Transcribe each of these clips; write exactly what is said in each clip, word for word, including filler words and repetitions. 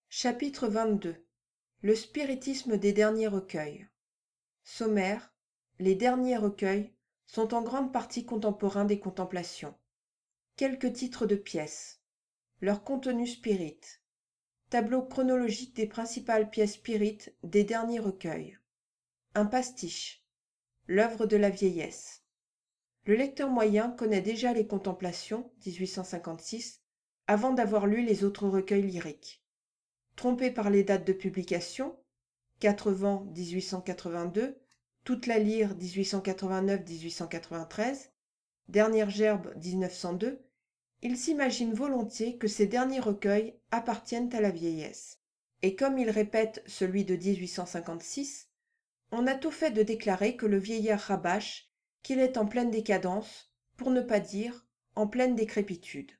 Chapitre vingt-deux. Le spiritisme des derniers recueils. Sommaire. Les derniers recueils sont en grande partie contemporains des Contemplations. Quelques titres de pièces. Leur contenu spirit. Tableau chronologique des principales pièces spirites des derniers recueils. Un pastiche. L'œuvre de la vieillesse. Le lecteur moyen connaît déjà les Contemplations, dix-huit cent cinquante-six, avant d'avoir lu les autres recueils lyriques. Trompé par les dates de publication, Quatre vents dix-huit cent quatre-vingt-deux, Toute la lyre dix-huit cent quatre-vingt-neuf à dix-huit cent quatre-vingt-treize, Dernière gerbe dix-neuf cent deux, il s'imagine volontiers que ces derniers recueils appartiennent à la vieillesse. Et comme il répète celui de dix-huit cent cinquante-six, on a tout fait de déclarer que le vieillard rabâche qu'il est en pleine décadence, pour ne pas dire en pleine décrépitude.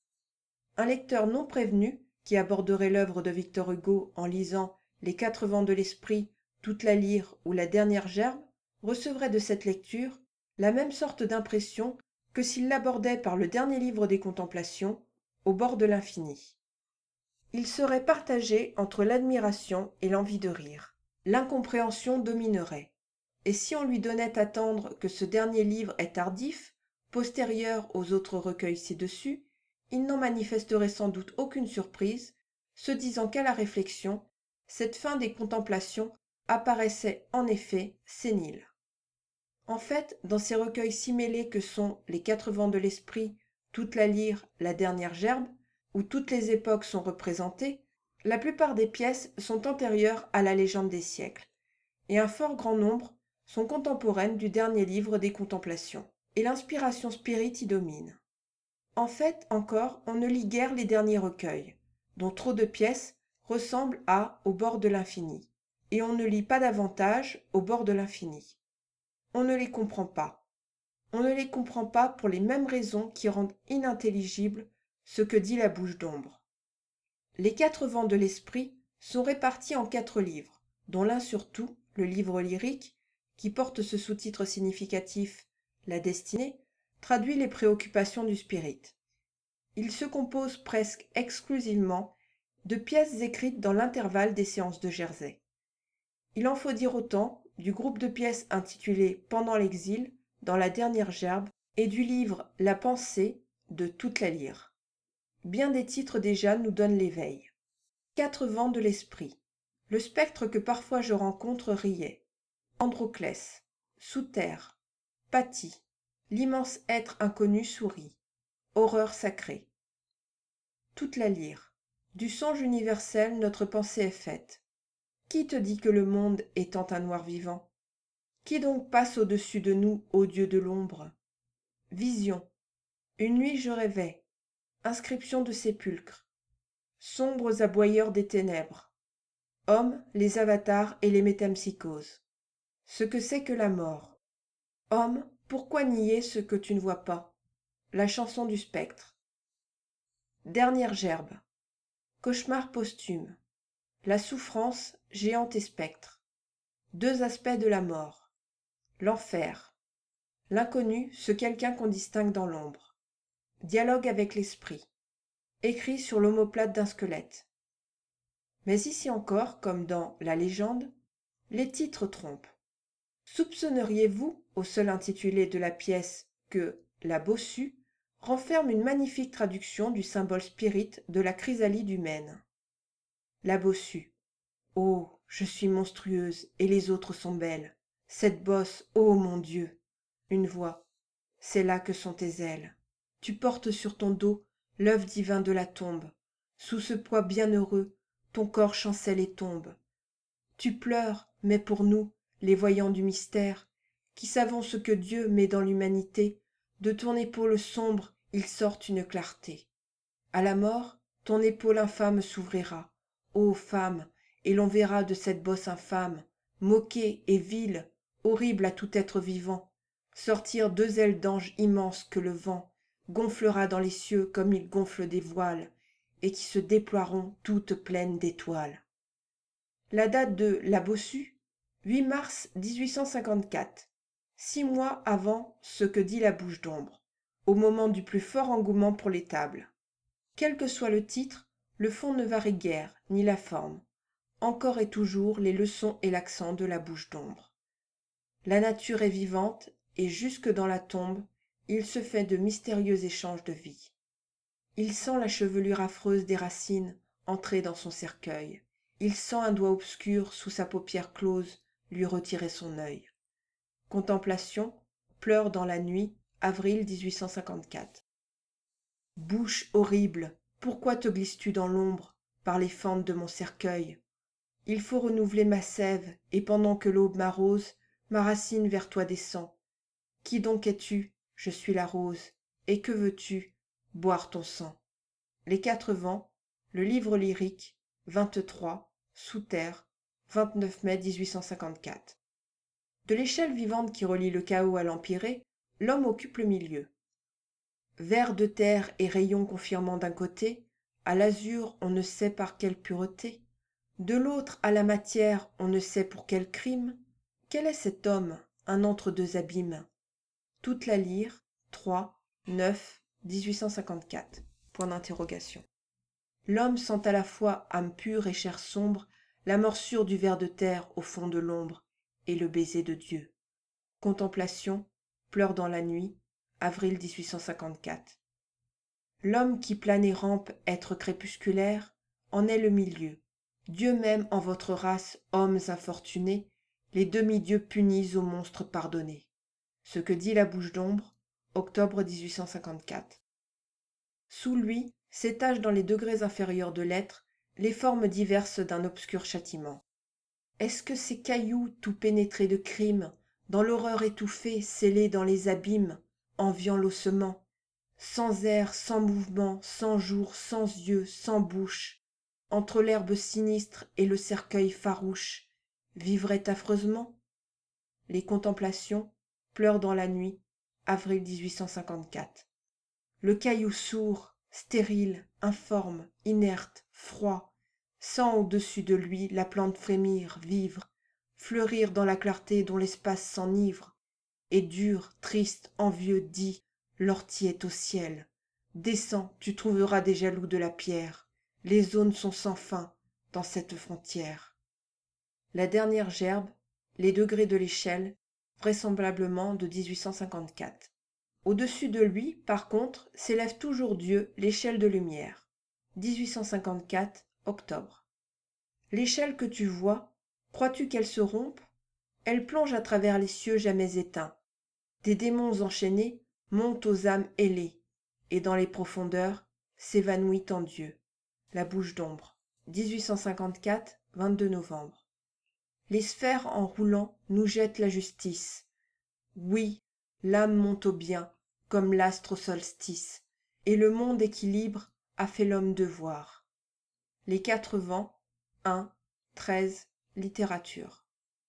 Un lecteur non prévenu, qui aborderait l'œuvre de Victor Hugo en lisant Les quatre vents de l'esprit, Toute la lyre ou La dernière gerbe, recevrait de cette lecture la même sorte d'impression que s'il l'abordait par le dernier livre des Contemplations, Au bord de l'infini. Il serait partagé entre l'admiration et l'envie de rire. L'incompréhension dominerait. Et si on lui donnait à entendre que ce dernier livre est tardif, postérieur aux autres recueils ci-dessus, il n'en manifesterait sans doute aucune surprise, se disant qu'à la réflexion, cette fin des Contemplations apparaissait en effet sénile. En fait, dans ces recueils si mêlés que sont Les quatre vents de l'esprit, Toute la lyre, La dernière gerbe, où toutes les époques sont représentées, la plupart des pièces sont antérieures à la légende des siècles, et un fort grand nombre sont contemporaines du dernier livre des Contemplations, et l'inspiration spirit y domine. En fait, encore, on ne lit guère les derniers recueils, dont trop de pièces ressemblent à Au bord de l'infini, et on ne lit pas davantage Au bord de l'infini. On ne les comprend pas. On ne les comprend pas pour les mêmes raisons qui rendent inintelligible ce que dit la bouche d'ombre. Les quatre vents de l'esprit sont répartis en quatre livres, dont l'un surtout, le livre lyrique, qui porte ce sous-titre significatif « La destinée », traduit les préoccupations du spirit. Il se compose presque exclusivement de pièces écrites dans l'intervalle des séances de Jersey. Il en faut dire autant du groupe de pièces intitulé Pendant l'exil, dans la dernière gerbe, et du livre La pensée de Toute la lyre. Bien des titres déjà nous donnent l'éveil. Quatre vents de l'esprit. Le spectre que parfois je rencontre riait. Androclès, sous terre, Patti, l'immense être inconnu sourit. Horreur sacrée. Toute la lyre. Du songe universel notre pensée est faite. Qui te dit que le monde étant un noir vivant? Qui donc passe au-dessus de nous, ô Dieu de l'ombre? Vision. Une nuit je rêvais. Inscription de sépulcre. Sombres aboyeurs des ténèbres. Hommes, les avatars et les métempsychoses. Ce que c'est que la mort. Homme, pourquoi nier ce que tu ne vois pas? La chanson du spectre. Dernière gerbe. Cauchemar posthume. La souffrance, géante et spectre. Deux aspects de la mort. L'enfer. L'inconnu, ce quelqu'un qu'on distingue dans l'ombre. Dialogue avec l'esprit. Écrit sur l'omoplate d'un squelette. Mais ici encore, comme dans La légende, les titres trompent. Soupçonneriez-vous, au seul intitulé de la pièce, que la Bossue renferme une magnifique traduction du symbole spirit de la chrysalide humaine? La Bossue. Oh, je suis monstrueuse et les autres sont belles. Cette bosse, ô mon Dieu! Une voix. C'est là que sont tes ailes. Tu portes sur ton dos l'œuf divin de la tombe. Sous ce poids bienheureux, ton corps chancelle et tombe. Tu pleures, mais pour nous, les voyants du mystère, qui savons ce que Dieu met dans l'humanité, de ton épaule sombre il sort une clarté. À la mort, ton épaule infâme s'ouvrira, ô femme, et l'on verra de cette bosse infâme, moquée et vile, horrible à tout être vivant, sortir deux ailes d'ange immenses que le vent gonflera dans les cieux comme il gonfle des voiles, et qui se déploieront toutes pleines d'étoiles. La date de La Bossue, huit mars dix-huit cent cinquante-quatre, six mois avant ce que dit la bouche d'ombre, au moment du plus fort engouement pour les tables. Quel que soit le titre, le fond ne varie guère, ni la forme. Encore et toujours les leçons et l'accent de la bouche d'ombre. La nature est vivante, et jusque dans la tombe, il se fait de mystérieux échanges de vie. Il sent la chevelure affreuse des racines entrer dans son cercueil. Il sent un doigt obscur sous sa paupière close lui retirer son œil. Contemplation, pleure dans la nuit, avril dix-huit cent cinquante-quatre. Bouche horrible, pourquoi te glisses-tu dans l'ombre, par les fentes de mon cercueil? Il faut renouveler ma sève, et pendant que l'aube m'arrose, ma racine vers toi descend. Qui donc es-tu? Je suis la rose. Et que veux-tu? Boire ton sang. Les quatre vents, le livre lyrique, vingt-trois, sous terre, vingt-neuf mai dix-huit cent cinquante-quatre. De l'échelle vivante qui relie le chaos à l'empyrée, l'homme occupe le milieu. Vers de terre et rayons confirmant d'un côté, à l'azur on ne sait par quelle pureté, de l'autre à la matière on ne sait pour quel crime, quel est cet homme, un entre-deux abîmes? Toute la lyre, trois, neuf, dix-huit cent cinquante-quatre. Point d'interrogation. L'homme sent à la fois âme pure et chair sombre, la morsure du ver de terre au fond de l'ombre, et le baiser de Dieu. Contemplation, pleure dans la nuit, avril dix-huit cent cinquante-quatre. L'homme qui plane et rampe, être crépusculaire, en est le milieu. Dieu même en votre race, hommes infortunés, les demi-dieux punis aux monstres pardonnés. Ce que dit la bouche d'ombre, octobre dix-huit cent cinquante-quatre. Sous lui s'étagent dans les degrés inférieurs de l'être les formes diverses d'un obscur châtiment. Est-ce que ces cailloux tout pénétrés de crimes, dans l'horreur étouffée, scellés dans les abîmes, enviant l'ossement, sans air, sans mouvement, sans jour, sans yeux, sans bouche, entre l'herbe sinistre et le cercueil farouche, vivraient affreusement? Les contemplations, pleurent dans la nuit, avril dix-huit cent cinquante-quatre. Le caillou sourd, stérile, informe, inerte, froid, sent au-dessus de lui la plante frémir, vivre, fleurir dans la clarté dont l'espace s'enivre, et dur, triste, envieux, dit, l'ortie est au ciel. Descends, tu trouveras des jaloux de la pierre, les zones sont sans fin dans cette frontière. La dernière gerbe, les degrés de l'échelle, vraisemblablement de dix-huit cent cinquante-quatre. Au-dessus de lui, par contre, s'élève toujours Dieu, l'échelle de lumière. dix-huit cent cinquante-quatre, octobre. L'échelle que tu vois, crois-tu qu'elle se rompe? Elle plonge à travers les cieux jamais éteints. Des démons enchaînés montent aux âmes ailées, et dans les profondeurs s'évanouit en Dieu. La bouche d'ombre. dix-huit cent cinquante-quatre, vingt-deux novembre. Les sphères en roulant nous jettent la justice. Oui, l'âme monte au bien, comme l'astre au solstice, et le monde équilibre a fait l'homme devoir. Les quatre vents, un, treize, littérature.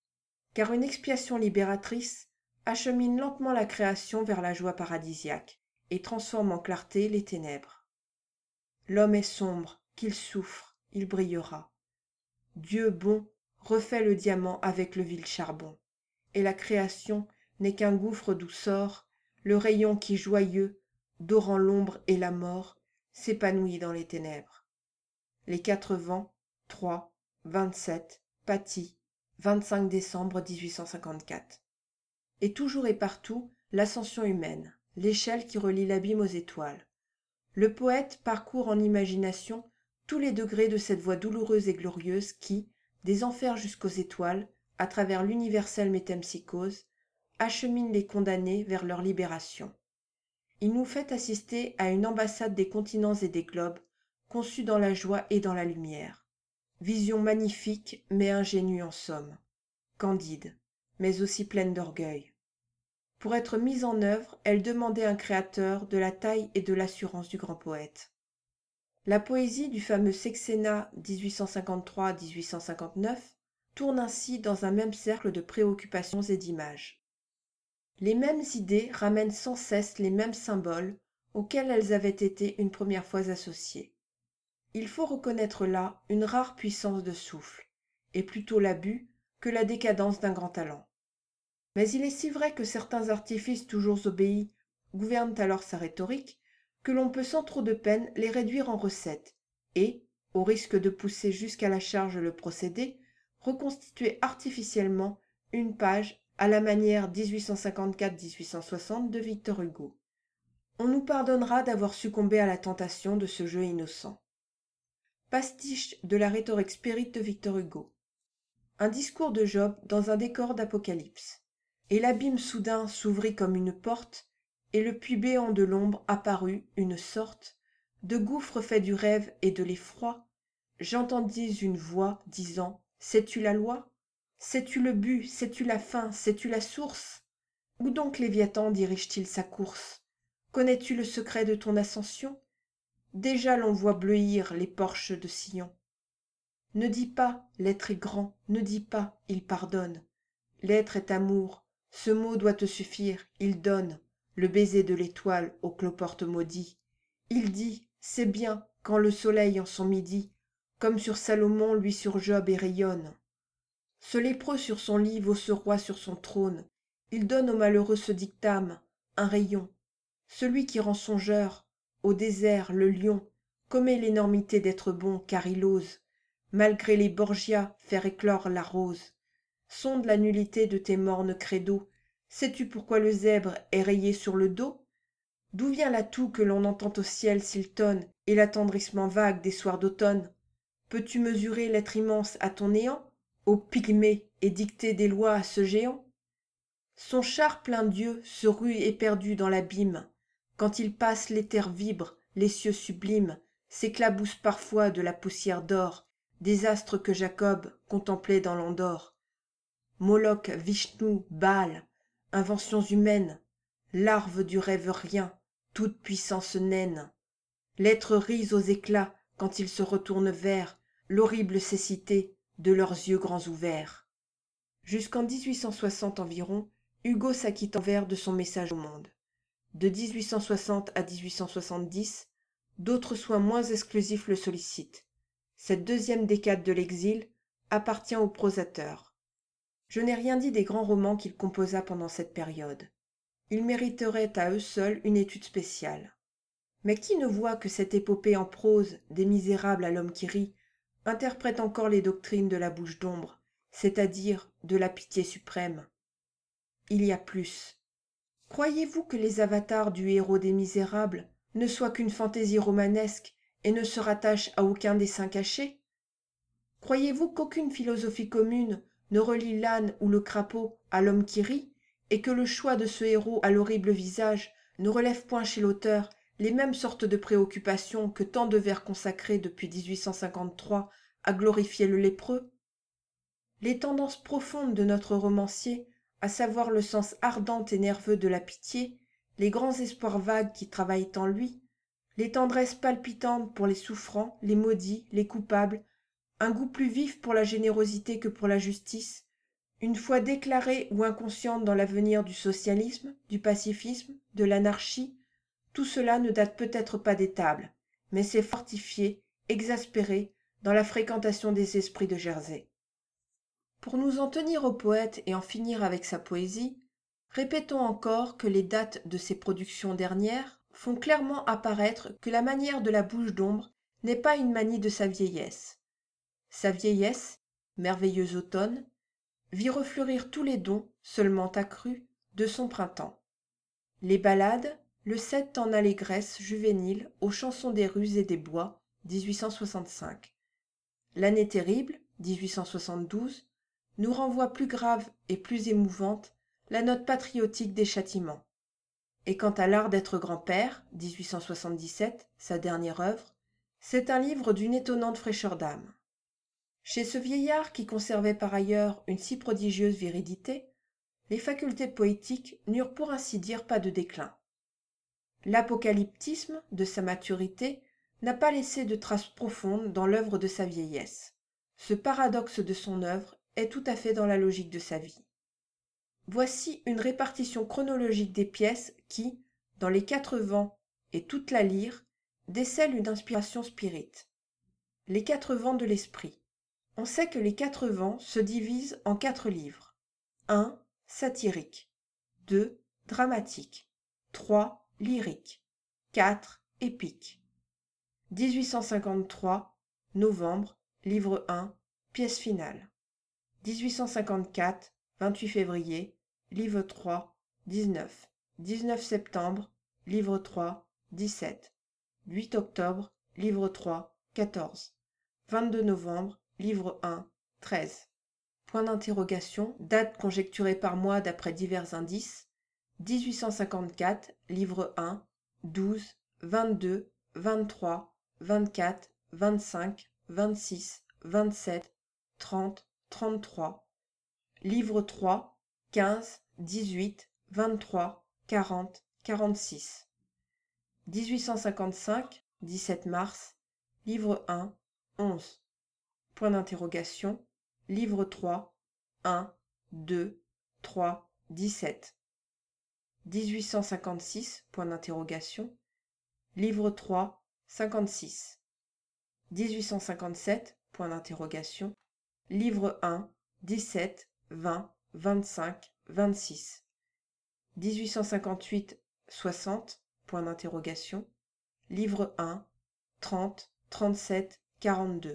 Car une expiation libératrice achemine lentement la création vers la joie paradisiaque et transforme en clarté les ténèbres. L'homme est sombre, qu'il souffre, il brillera. Dieu bon refait le diamant avec le vil charbon, et la création n'est qu'un gouffre d'où sort le rayon qui joyeux, dorant l'ombre et la mort, s'épanouit dans les ténèbres. Les quatre vents, trois, vingt-sept, Paty, vingt-cinq décembre dix-huit cent cinquante-quatre. Et toujours et partout, l'ascension humaine, l'échelle qui relie l'abîme aux étoiles. Le poète parcourt en imagination tous les degrés de cette voie douloureuse et glorieuse qui, des enfers jusqu'aux étoiles, à travers l'universelle métempsychose, achemine les condamnés vers leur libération. Il nous fait assister à une ambassade des continents et des globes, conçue dans la joie et dans la lumière. Vision magnifique mais ingénue en somme, candide, mais aussi pleine d'orgueil. Pour être mise en œuvre, elle demandait un créateur de la taille et de l'assurance du grand poète. La poésie du fameux sexennat dix-huit cent cinquante-trois à dix-huit cent cinquante-neuf tourne ainsi dans un même cercle de préoccupations et d'images. Les mêmes idées ramènent sans cesse les mêmes symboles auxquels elles avaient été une première fois associées. Il faut reconnaître là une rare puissance de souffle, et plutôt l'abus que la décadence d'un grand talent. Mais il est si vrai que certains artifices toujours obéis gouvernent alors sa rhétorique, que l'on peut sans trop de peine les réduire en recettes, et, au risque de pousser jusqu'à la charge le procédé, reconstituer artificiellement une page à la manière dix-huit cent cinquante-quatre à dix-huit cent soixante de Victor Hugo. On nous pardonnera d'avoir succombé à la tentation de ce jeu innocent. Pastiche de la rhétorique spirite de Victor Hugo. Un discours de Job dans un décor d'Apocalypse. Et l'abîme soudain s'ouvrit comme une porte, et le puits béant de l'ombre apparut une sorte de gouffre fait du rêve et de l'effroi. J'entendis une voix disant : sais-tu la loi ? Sais-tu le but ? Sais-tu la fin ? Sais-tu la source ? Où donc Léviathan dirige-t-il sa course ? Connais-tu le secret de ton ascension ? Déjà l'on voit bleuir les porches de Sion. Ne dis pas, l'être est grand, ne dis pas, il pardonne. L'être est amour, ce mot doit te suffire, il donne le baiser de l'étoile au cloporte maudit. Il dit, c'est bien, quand le soleil en son midi, comme sur Salomon, lui sur Job et rayonne. Ce lépreux sur son lit vaut ce roi sur son trône. Il donne au malheureux ce dictame, un rayon. Celui qui rend songeur, au désert, le lion, commet l'énormité d'être bon, car il ose, malgré les Borgias, faire éclore la rose. Sonde la nullité de tes mornes credos. Sais-tu pourquoi le zèbre est rayé sur le dos ? D'où vient la toux que l'on entend au ciel s'il tonne, et l'attendrissement vague des soirs d'automne ? Peux-tu mesurer l'être immense à ton néant, ô pygmée, et dicter des lois à ce géant ? Son char plein d'yeux se rue éperdu dans l'abîme. Quand il passe, l'éther vibre, les cieux sublimes s'éclaboussent parfois de la poussière d'or, des astres que Jacob contemplait dans l'Andorre. Moloch, Vishnu, Baal, inventions humaines, larves du rêve rien, toute puissance naine. L'être rise aux éclats quand il se retourne vers l'horrible cécité de leurs yeux grands ouverts. Jusqu'en dix-huit cent soixante environ, Hugo s'acquitte en vers de son message au monde. De dix-huit cent soixante à dix-huit cent soixante-dix, d'autres soins moins exclusifs le sollicitent. Cette deuxième décade de l'exil appartient au prosateur. Je n'ai rien dit des grands romans qu'il composa pendant cette période. Ils mériteraient à eux seuls une étude spéciale. Mais qui ne voit que cette épopée en prose des Misérables à l'homme qui rit interprète encore les doctrines de la bouche d'ombre, c'est-à-dire de la pitié suprême. Il y a plus. Croyez-vous que les avatars du héros des Misérables ne soient qu'une fantaisie romanesque et ne se rattachent à aucun dessein caché ? Croyez-vous qu'aucune philosophie commune ne relie l'âne ou le crapaud à l'homme qui rit, et que le choix de ce héros à l'horrible visage ne relève point chez l'auteur les mêmes sortes de préoccupations que tant de vers consacrés depuis dix-huit cent cinquante-trois à glorifier le lépreux ? Les tendances profondes de notre romancier, à savoir le sens ardent et nerveux de la pitié, les grands espoirs vagues qui travaillent en lui, les tendresses palpitantes pour les souffrants, les maudits, les coupables, un goût plus vif pour la générosité que pour la justice, une foi déclarée ou inconsciente dans l'avenir du socialisme, du pacifisme, de l'anarchie, tout cela ne date peut-être pas des tables, mais s'est fortifié, exaspéré, dans la fréquentation des esprits de Jersey. Pour nous en tenir au poète et en finir avec sa poésie, répétons encore que les dates de ses productions dernières font clairement apparaître que la manière de la bouche d'ombre n'est pas une manie de sa vieillesse. Sa vieillesse, merveilleux automne, vit refleurir tous les dons, seulement accrus, de son printemps. Les ballades le cèdent en allégresse juvénile aux chansons des rues et des bois, dix-huit cent soixante-cinq. L'année terrible, dix-huit cent soixante-douze, nous renvoie plus grave et plus émouvante la note patriotique des châtiments. Et quant à l'art d'être grand-père, dix-huit cent soixante-dix-sept, sa dernière œuvre, c'est un livre d'une étonnante fraîcheur d'âme. Chez ce vieillard qui conservait par ailleurs une si prodigieuse virilité, les facultés poétiques n'eurent pour ainsi dire pas de déclin. L'apocalyptisme de sa maturité n'a pas laissé de traces profondes dans l'œuvre de sa vieillesse. Ce paradoxe de son œuvre est tout à fait dans la logique de sa vie. Voici une répartition chronologique des pièces qui, dans les quatre vents et toute la lyre, décèlent une inspiration spirite. Les quatre vents de l'esprit. On sait que les quatre vents se divisent en quatre livres. un. Satirique. deux. Dramatique. trois. Lyrique. quatre. Épique. dix-huit cent cinquante-trois. novembre, livre un, pièce finale. dix-huit cent cinquante-quatre, vingt-huit février, livre trois, dix-neuf. dix-neuf septembre, livre trois, dix-sept. huit octobre, livre trois, quatorze. vingt-deux novembre, livre un, treize. Point d'interrogation, date conjecturée par moi d'après divers indices. dix-huit cent cinquante-quatre, livre un, douze, vingt-deux, vingt-trois, vingt-quatre, vingt-cinq, vingt-six, vingt-sept, trente, trente-trois. Livre trois, quinze, dix-huit, vingt-trois, quarante, quarante-six. dix-huit cent cinquante-cinq, dix-sept mars, livre un, onze. Point d'interrogation, livre trois, un, deux, trois, dix-sept. dix-huit cent cinquante-six, point d'interrogation, livre trois, cinquante-six. dix-huit cent cinquante-sept, point d'interrogation, livre un, dix-sept, vingt, vingt-cinq, vingt-six. dix-huit cent cinquante-huit, soixante, point d'interrogation, livre un, trente, trente-sept, quarante-deux.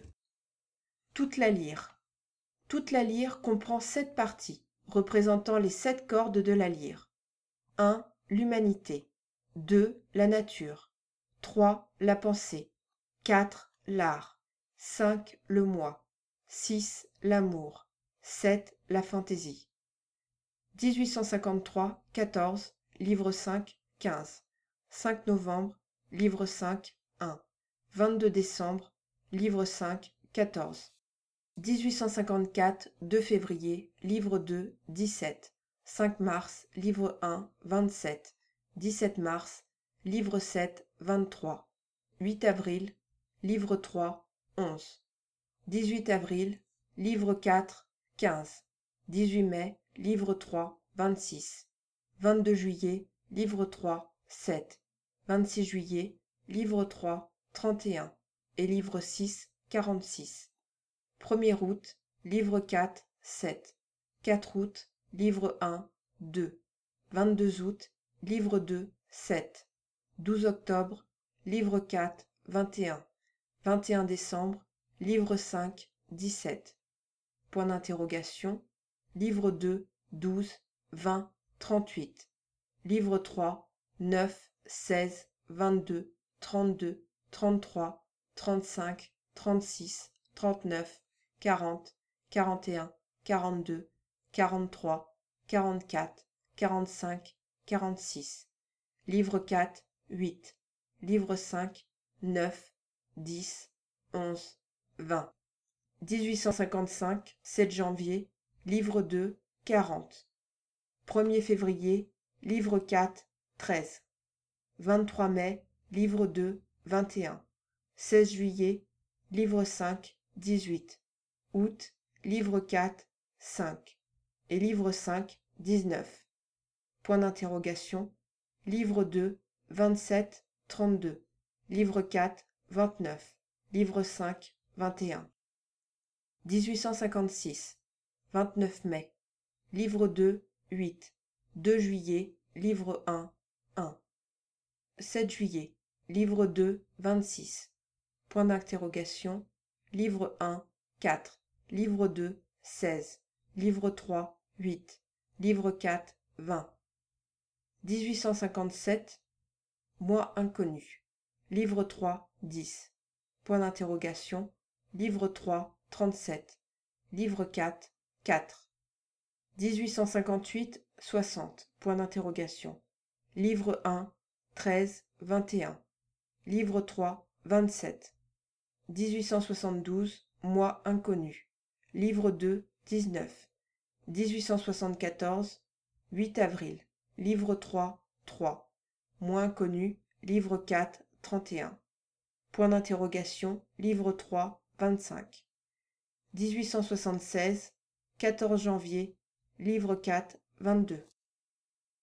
Toute la lyre. Toute la lyre comprend sept parties, représentant les sept cordes de la lyre. un. L'humanité. deux. La nature. trois. La pensée. quatre. L'art. cinq. Le moi. six. L'amour. sept. La fantaisie. dix-huit cent cinquante-trois, quatorze, livre cinq, quinze. cinq novembre, livre cinq, un. vingt-deux décembre, livre cinq, quatorze. dix-huit cent cinquante-quatre, deux février, livre deux, dix-sept. cinq mars, livre un, vingt-sept. dix-sept mars, livre sept, vingt-trois. huit avril, livre trois, onze. dix-huit avril, livre quatre, quinze. dix-huit mai, livre trois, vingt-six. vingt-deux juillet, livre trois, sept. vingt-six juillet, livre trois, trente et un. Et livre six, quarante-six. premier août, livre quatre, sept. quatre août, livre un, deux. vingt-deux août, livre deux, sept. douze octobre, livre quatre, vingt et un. vingt et un décembre, livre cinq, dix-sept. Point d'interrogation, livre deux, douze, vingt, trente-huit. Livre trois, neuf, seize, vingt-deux, trente-deux, trente-trois, trente-cinq, trente-six, trente-neuf, quarante, quarante et un, quarante-deux, quarante-trois, quarante-quatre, quarante-cinq, quarante-six. Livre quatre, huit. Livre cinq, neuf, dix, onze, vingt. dix-huit cent cinquante-cinq, sept janvier, livre deux, quarante. premier février, livre quatre, treize. vingt-trois mai, livre deux, vingt et un. seize juillet, livre cinq, dix-huit. août, livre quatre, cinq. Et livre cinq, dix-neuf. Point d'interrogation, livre deux, vingt-sept, trente-deux. Livre quatre, vingt-neuf. Livre cinq, vingt et un. dix-huit cent cinquante-six, vingt-neuf mai. Livre deux, huit. deux juillet, livre un, un. sept juillet, livre deux, vingt-six. Point d'interrogation, livre un, quatre. Livre deux, seize. Livre trois, huit. Livre quatre, vingt. dix-huit cent cinquante-sept, mois inconnu. Livre trois, dix. Point d'interrogation, livre trois, trente-sept. Livre quatre, quatre. dix-huit cent cinquante-huit, soixante. Point d'interrogation. Livre un, treize, vingt et un. Livre trois, vingt-sept. dix-huit cent soixante-douze, mois inconnu. Livre deux, dix-neuf. dix-huit cent soixante-quatorze, huit avril. Livre trois, trois. Mois inconnu. Livre quatre, trente et un. Point d'interrogation. Livre trois, vingt-cinq. dix-huit cent soixante-seize, quatorze janvier. Livre quatre, vingt-deux.